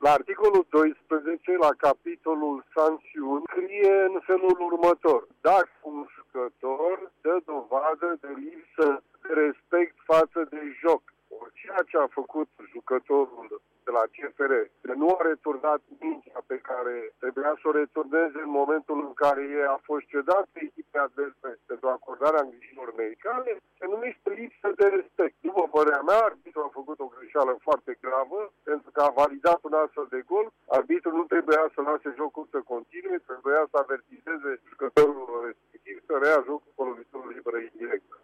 La articolul 12, la capitolul sancțiuni, scrie în felul următor. Dacă un jucător dă dovadă de lipsă de respect față de joc, ceea ce a făcut jucătorul de la CFR, că nu a returnat mingea pe care trebuia să o returneze în momentul în care a fost cedat pe echipe adverse pentru acordarea îngrijilor medicale, se numește lipsă de respect. După părerea mea, arbitrul a făcut o greșeală foarte gravă, pentru că a validat un astfel de gol. Arbitrul nu trebuia să lase jocul să continue, trebuia să avertizeze jucătorul respectiv să rea jocul cu lovitură liberă indirectă.